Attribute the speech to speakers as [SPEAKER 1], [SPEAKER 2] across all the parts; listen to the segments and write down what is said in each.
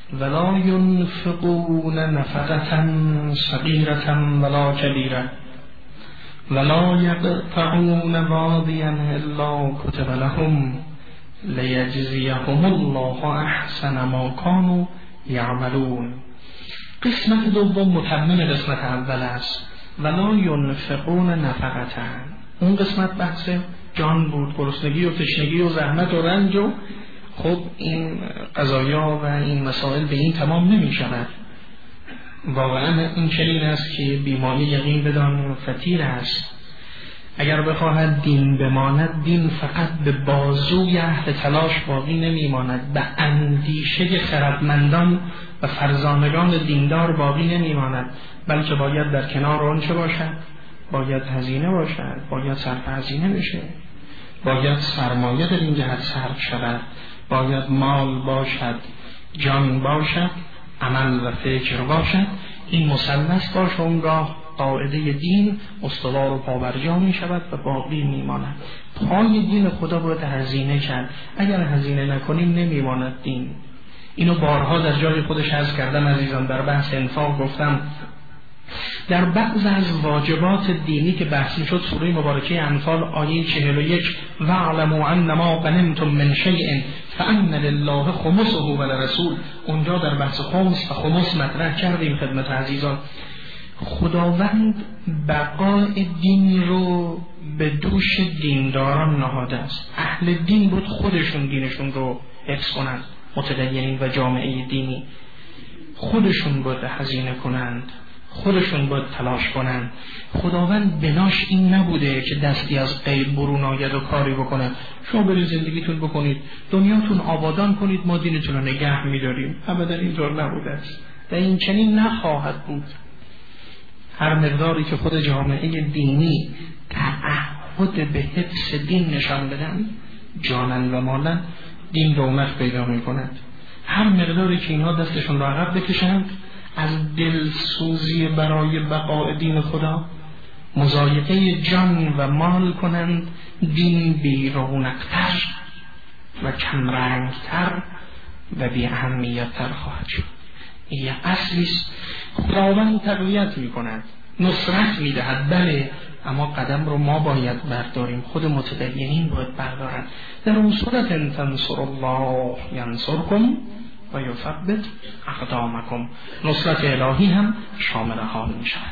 [SPEAKER 1] ولا ينفقون نفقة صغيرة ولا كبيرة ولا يقطعون واديا إلا كتب لهم لیجزیهم الله احسن ما كانوا یعملون. قسمت دوم متمم قسمت اول است. ولا ینفقون نفقة. اون قسمت بحث جان بود، گرسنگی و تشنگی و زحمت و رنج و خب این قضایا و این مسائل به این تمام نمی شود. واقعا این چنین است که بیماری یقین بدان فتیر است. اگر بخواهد دین بماند، دین فقط به بازوی اهل تلاش باقی نمیماند، به اندیشه خردمندان و فرزانگان دیندار باقی نمیماند، بلکه باید در کنار آنچه باشد، باید هزینه باشد، باید صرف هزینه بشه، باید سرمایه در این جهت صرف شود، باید مال باشد، جان باشد، عمل و فکر باشد. این مثلث باشه، اونگاه قاعده دین استوار و پابرجا می شود و باقی می ماند. پای دین خدا باید هزینه کرد. اگر هزینه نکنیم نمی ماند دین. اینو بارها در جای خودش عرض کردم عزیزان. در بحث انفاق گفتم در بعض از واجبات دینی که بحثی شد، سوره مبارکه انفال آیه 41 وَاعْلَمُوا أَنَّمَا غَنِمْتُم مِّن شَيْءٍ فَأَنَّ لِلَّهِ خُمُسَهُ وَلِلرَّسُولِ. اونجا در بحث خمس و خمس مطرح کردیم خدمت عزیزان. خداوند بقای دین رو به دوش دینداران نهاده است. اهل دین بود خودشون دینشون رو حفظ کنند، متدینین و جامعه دینی خودشون بود هزینه کنند، خودشون باید تلاش کنند. خداوند بناش این نبوده که دستی از غیب برون آید و کاری بکنه. شما برید زندگیتون بکنید، دنیاتون آبادان کنید، ما دینتون رو نگه می‌داریم. ابدا اینطور نبوده است و این چنین نخواهد بود. هر مقداری که خود جامعه دینی تعهد به حفظ دین نشان بدن، جانن و مالن، دین رونق پیدا می‌کند. هر مقداری که اینها دستشون را عقب بکشند، از دلسوزی برای بقای دین خدا مضایقه جان و مال کنند، دین بی رونق‌تر و کمرنگ‌تر و بی اهمیت‌تر خواهد شد. این اصلی است. خداوند تقویت می‌کند، نصرت می‌دهد، بله، اما قدم رو ما باید برداریم، خود متدینین باید بردارند. در اون صورت ان تنصر الله ینصرکم و یثبت اقدامکم، نصرت الهی هم شامل حال می شود.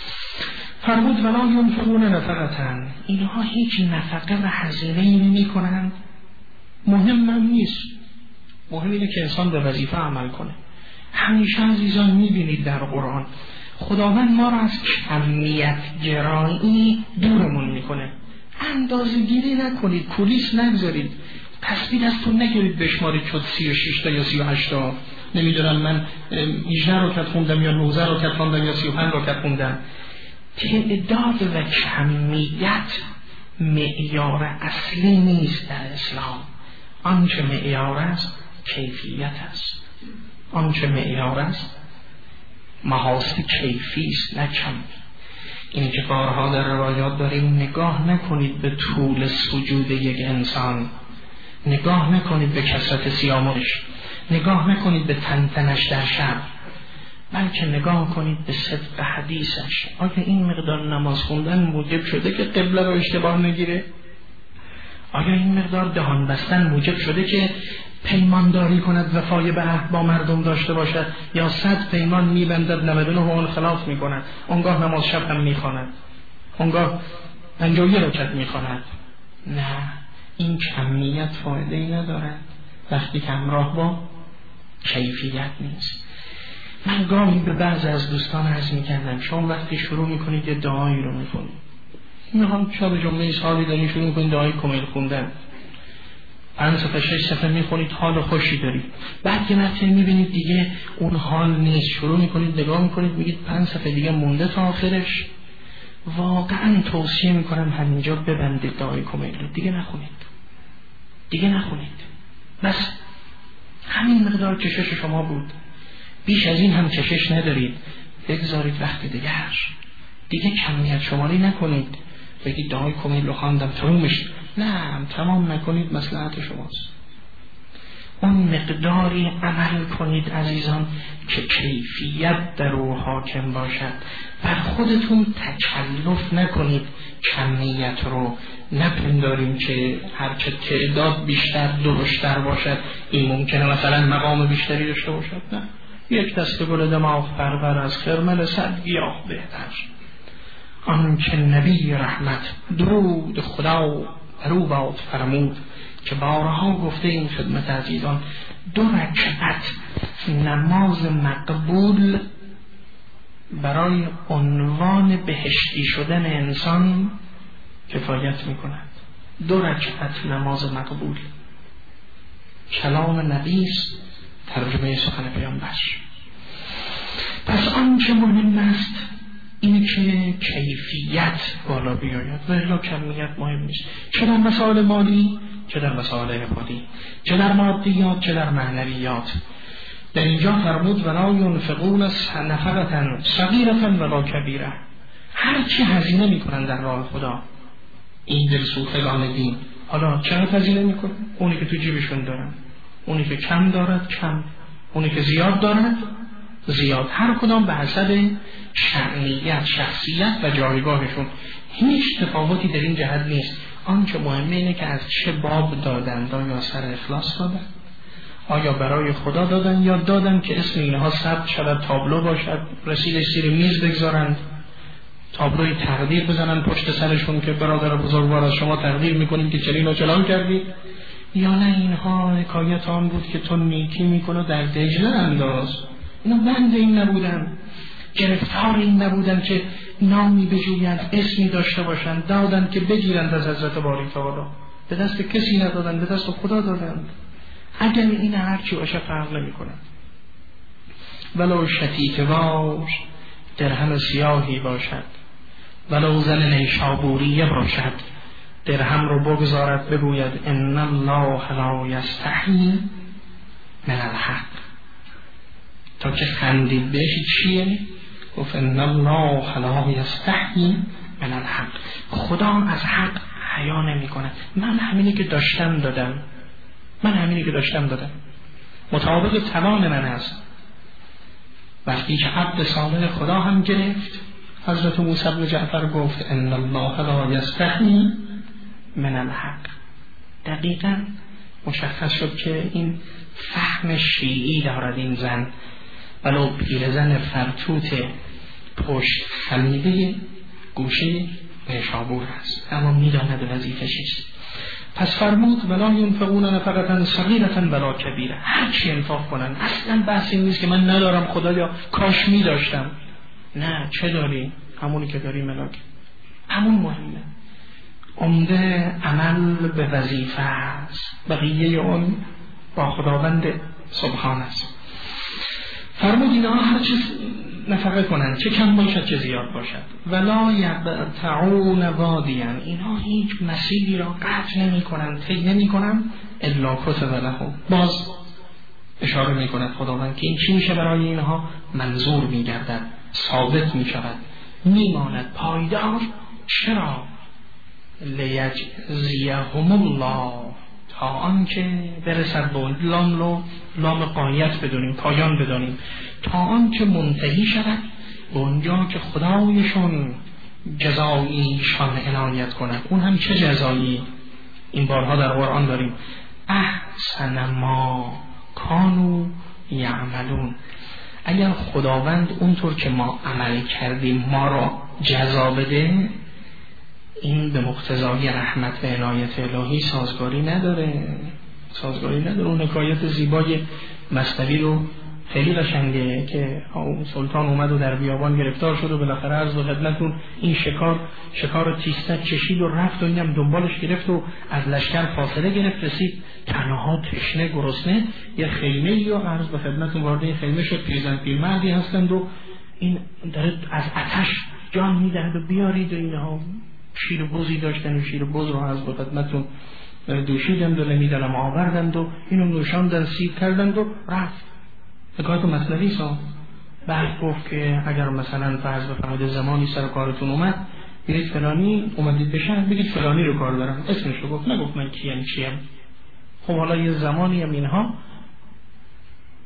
[SPEAKER 1] فرمود ولا ینفقون نفقة. اینها هیچ نفقه و هزینه‌ای نمی کنند. مهم هم نیست، مهم اینه که انسان به وظیفه عمل کنه. همیشه عزیزان می بینید در قرآن خداوند ما را از کمیت گرایی دورمون میکنه. اندازه گیری نکنید، کولیس نگذارید، تصویر دستون نگیرید بشمارید شد 36 تا یا 38 تا، نمیدونم من 18 رکعت خوندم یا 19 رکعت خوندم یا 35 رکعت خوندم. تعداد و کمیت معیار اصلی نیست در اسلام. آنچه معیار است کیفیت است، آنچه معیار است محاسن کیفی است نه کمی. این که بارها در روایات داریم، نگاه نکنید به طول سجود یک انسان، نگاه نکنید به کثرت صیامش، نگاه نکنید به تنتنش در شب، بلکه نگاه کنید به صدق حدیثش. آیا این مقدار نماز خوندن موجب شده که قبله رو اشتباه نگیره؟ آیا این مقدار دهان بستن موجب شده که پیمانداری کند، وفای به عهد با مردم داشته باشد، یا 100 پیمان میبندد 99 اون خلاف میکند، اونگاه نماز شب هم میخواند، اونگاه 51 رکعت میخواند؟ نه، این کمیت فایده ای ندارد وقتی که همراه با کیفیت نیست. من گاهی به بعض از دوستان عرض میکردم شما وقتی شروع میکنید یه دعایی رو میکنید، میخوام شب جمعه سالی دارید شروع میکنید دعای کمیل خوندن، 5 صفحه 6 صفحه میخونید، حال خوشی دارید، بعد که مرتبه میبینید دیگه اون حال نیست، شروع میکنید نگاه میکنید میگید 5 صفحه دیگه مونده تا آخرش. واقعا توصیه میکنم همینجا ببندید دعای کمیل رو، دیگه نخونید، دیگه نخونید، بس همین مقدار کشش شما بود، بیش از این هم کشش ندارید، بگذارید وقت دیگه کمیت شماری نکنید، بگید دعای کمیل رو خواندم تمومش، نه تمام نکنید، مصلحت شماست. اون مقداری عمل کنید عزیزان که کیفیت در او حاکم باشد. بر خودتون تکلف نکنید کمیت رو. نپنداریم که هرچه تعداد بیشتر درشتر باشد این ممکنه مثلا مقام بیشتری داشته باشد. نه، یک دسته گل دماغ پرور از خرمن 100 گیاه بهتر. آن که نبی رحمت درود خدا بر او باد فرمود که بارها گفته این خدمت عزیزان 2 رکعت نماز مقبول برای عنوان بهشتی شدن انسان کفایت می کند. 2 رکعت نماز مقبول کلام نبی است، ترجمه سخن پیامبر. پس آنچه مهم است اینه که کیفیت بالا بیاید و الا کمیت مهم نیست، چه در مسائل مالی چه در مسائل عبادی، چه در مادیات چه در معنویات. در اینجا فرمود ولا ينفقون نفقة صغیرة ولا کبیرة. هر چی هزینه میکنن در راه خدا این دلسوختگان دین، حالا چقدر هزینه میکنن؟ اونی که تو جیبشون دارن، اونی که کم دارد کم، اونی که زیاد دارد زیاد، هر کدام به حسب شأنیت، شخصیت و جایگاهشون. هیچ تفاوتی در این جهت نیست. آنچه مهمه اینه که از چه باب دادن. آیا سر اخلاص دادن؟ آیا برای خدا دادن یا دادن که اسم اینها ثبت شود، تابلو باشد، رسیدش زیر میز بگذارند، تابلوی تقدیر بزنن پشت سرشون که برادر بزرگوار از شما تقدیر میکنیم که چنین و چنان کردی؟ یا نه اینها حکایت آن بود که تو نیکی میکنه در دجله انداز. اینا بند این نبودن، گرفتار این نبودن که نامی بجویند، اسمی داشته باشند، دادند که بگیرند از حضرت باری تعالی. به دست کسی ندادند، به دست خدا دادند. اگر این هرچی باشه فرق نمی کنند. ولو شتیت واش درهم سیاهی باشد، ولو زن نیشابوریه باشد، درهم رو بگذارد بگوید ان الله لا یستحیی من الحق. تا که خندید بهش چیه؟ گفت ان الله لا یستحیی من الحق. خدا از حق حیا نمی کند. من همینی که داشتم دادم، من همینی که داشتم دادم، مطابق توان من است. وقتی که عبد صالح خدا هم گرفت، حضرت موسی بن جعفر گفت ان الله لا یستحیی من الحق. دقیقاً مشخص شد که این فهم شیعی دارد این زن، ولو پیرزن فرتوت پشت خمیده گوشه نیشابور است، اما میداند وظیفه چیست. پس فرمود ولا ينفقون نفقة صغیرة ولا کبیرة. هر چی انفاق کنن، اصلا بحث این نیست که من ندارم خدایا کاش می داشتم. نه، چه داری؟ همونی که داری ملاک، همون مهمه. عمده عمل به وظیفه است، بقیه اون با خداوند سبحان است. فرمود اینا هر چیز نفقه کنن، چه کم باشد چه زیاد باشد. ولا یقطعون وادیا، اینا هیچ مسیری را قطع نمی کنن، طی نمی کنن الا کتب لهم. باز اشاره می کند خداوند که این چی میشه برای اینها؟ منظور می گردد، ثابت می شود، می ماند پایدار. چرا؟ لیجزیهم الله، تا آنکه برسد به لام قایت بدونیم، پایان بدونیم، تا آنکه منتهی شود به اونجا که خدایشون جزاییشان عنایت کند. اون هم چه جزایی؟ این بارها در قرآن داریم، احسن ما کانوا یعملون. اگر خداوند اونطور که ما عمل کردیم ما را جزا بده، این به مقتضای رحمت و عنایت الهی سازگاری نداره. اون حکایت زیبای مثنوی رو خیلی قشنگه که سلطان اومد و در بیابان گرفتار شد و بالاخره عرض به خدمتتون این شکار تیستک کشید و رفت و اینم دنبالش گرفت و از لشکر فاصله گرفت، رسید تنها تشنه گرسنه یه خیمه‌ای و عرض به خدمتتون وارد این خیمه شد. پیرمردی هستند و این داره از آتش جان میدهد و بیارید و اینها شیر بوزی داشتن و شیر بوز رو از به خدمتتون دوشیدند و نمیدانم آوردند و اینو نوشاندن، سیر کردند و رفت. حکایت مثنوی سا. بعد گفت که اگر مثلا فرض بفرمایید زمانی سر کارتون اومد، برید فلانی، اومدید به شهر بگید فلانی رو کار دارم، اسمش رو گفت، نگفت من کیم. خب حالا یه زمانی هم اینها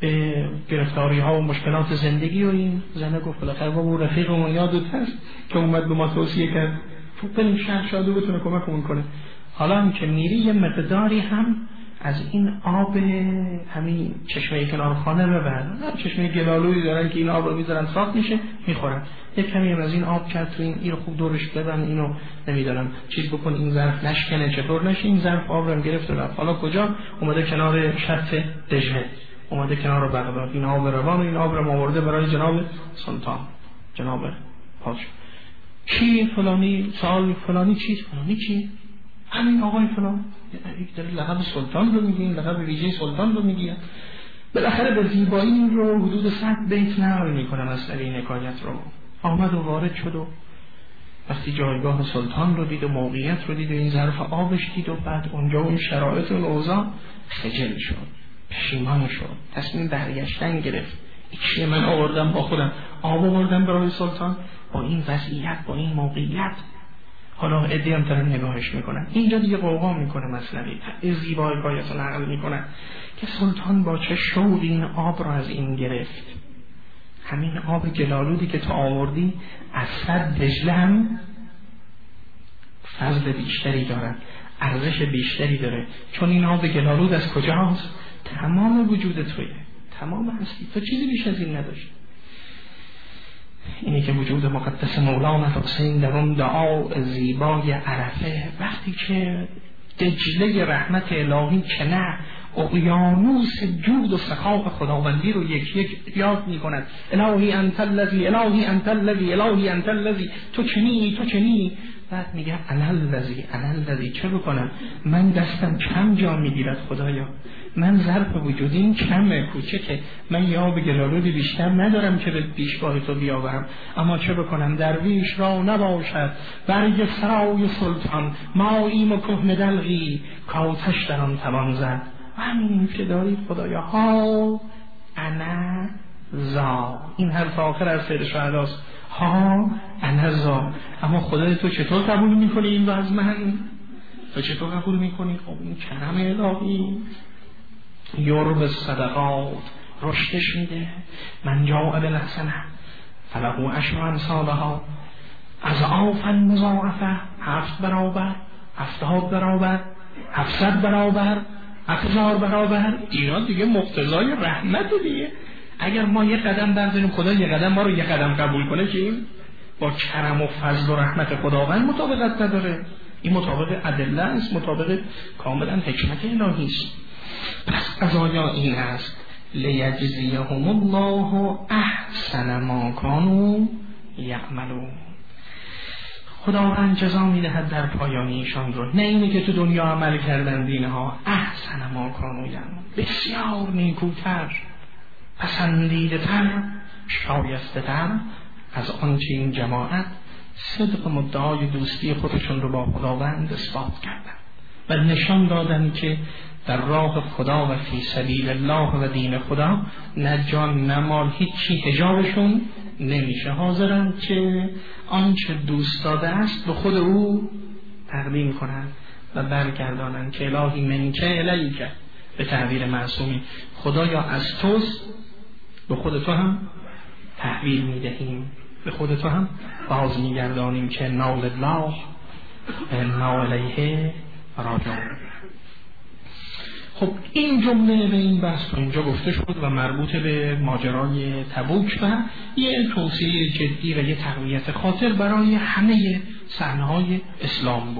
[SPEAKER 1] به گرفتاری ها و مشکلات زندگی و این زنه گفت بالاخره بابا رفیقمون یادت هست که اومد به ما توصیه کرد بریم شهر شاده بتونه کمکمون کنه. حالا هم که میری یه مقداری هم از این آب همین چشمه کنار خانه ببر، چشمه گلالویی دارن که این آب رو میذارن صاف میشه میخورن، یک کمی هم از این آب کرد تو این رو خوب دورش ببن، اینو نمیدونم چیز بکن این ظرف نشکنه چطور نشه، این ظرف آب رو گرفت و رفت. حالا کجا اومده؟ کنار شط دجله، اومده کنار بغداد، این آب روان، این آب رو آورده برای جناب سلطان، جناب پادشاه. چی فلانی سال فلانی چیز فلانی چی؟ همین آقای فلان داره لقب سلطان رو میگه، لقب ویژه سلطان رو میگه. بالاخره به زیبایی این رو حدود 100 بیت نقل میکنم از این حکایت رو. آمد و وارد شد و وقتی جایگاه سلطان رو دید و موقعیت رو دید و این ظرف آبش دید و بعد اونجا اون شرایط و اوضاع خجل شد، پشیمان شد، تصمیم برگشتن گرفت. چیه من آوردم با خودم آب آوردم برای سلطان با این وضعیت با این موقعیت. حالا عدی هم دارن نگاهش میکنن، اینجا دیگه قوقا میکنه مثلوی زیبای حکایت رو نقل میکنن که سلطان با چه شوقی این آب رو از این گرفت. همین آب گلالودی که تو آوردی از 100 دجله هم فضل بیشتری داره، ارزش بیشتری داره، چون این آب گلالود از کجاست؟ تمام وجود تویه، تمام هستی، تو چیزی بیش از این نداشت. اینی که وجود مقدس مولانا حسین در اون دعا زیبای عرفه وقتی که دجله رحمت الهی که نه اقیانوس جود و سخاء خداوندی رو یک یک یاد می کند. الهی انت الذی، الهی انت الذی، الهی انت الذی، تو چنی تو چنی. بعد میگه انا الذی، انا الذی. چه بکنم؟ من دستم کم جا میگیرد خدایا، من ظرف وجودیم کمه، کوچکه، من یا به گلالودی بیشتر ندارم که به پیشگاه تو بیاورم، اما چه بکنم؟ درویش را نباشد برگ سرای سلطان، ما ایم و کهنه دلغی کاتش در آن توان زد. و همین که دارید خدایا، ها انا زا، این حرف آخر از سید شهداست، ها انا زا. اما خدای تو چطور قبول میکنی این از من؟ تو چطور قبول میکنی؟ خب این کرم الهی یورب الصدقات رشدش میده. من جاء بالحسنه فله عشر امثالها، اضعافا مضاعفه، 7 برابر، 70 برابر، 700 برابر، 1000 برابر. اینا دیگه مقتضای رحمت دیگه. اگر ما یه قدم برداریم خدا یه قدم ما رو یه قدم قبول کنه که این با کرم و فضل و رحمت خداوند مطابقت نداره، این مطابق ادله است، مطابق کاملا حکمت الهی است. پس قضایا این است لیجزیهم الله احسن ما کانوا یعملون. خداوند جزا میدهد در پایانی ایشان رو، نه اینه که تو دنیا عمل کردن دینها، احسن ما کانوا یعملون، بسیار نیکوتر، پسندیده تر، شایسته تر از آنچه این جماعت صدق مدعای دوستی خودشون رو با خداوند اثبات کردن و نشان دادن که در راه خدا و فی سبیل الله و دین خدا نه جان نه مال هیچی حجابشون نمیشه، حاضرن که آنچه دوست داده است به خود او تقدیم کنند و برگردانند که الهی منکه الیکه، به تعبیر معصومی خدایا از توست، به خود تو هم تحویل میدهیم، به خود تو هم باز میگردانیم که نال الله انا الیه راجعون. خب این جمله به این بحث تو اینجا گفته شد و مربوط به ماجرای تبوک و یه توصیه جدی و یه تقویت خاطر برای همه صحنه‌های اسلام بود.